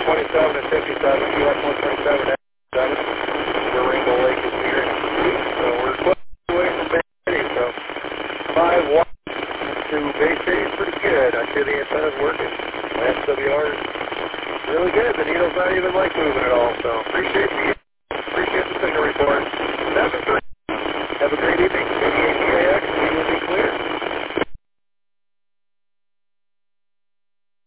27 and 57, US 127 7, where Rainbow Lake is here in a week, so we're close away from Bay City, so 5-1 to Bay City is pretty good. I see the antenna's working. My SWR is really good. The needle's not even like moving at all, so appreciate the